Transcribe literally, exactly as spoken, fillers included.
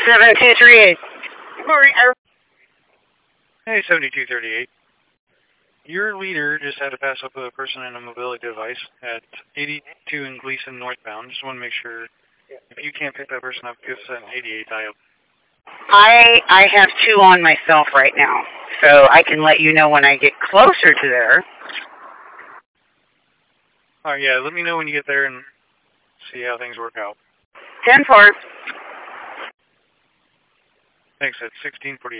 seven two three eight. Courier. Hey, seventy-two thirty-eight. Your leader just had to pass up a person in a mobility device at eighty-two in Gleason northbound. Just want to make sure if you can't pick that person up, give us an eighty-eight dial. I I have two on myself right now, so I can let you know when I get closer to there. All right, yeah, let me know when you get there and see how things work out. ten four. Thanks, at sixteen forty-eight.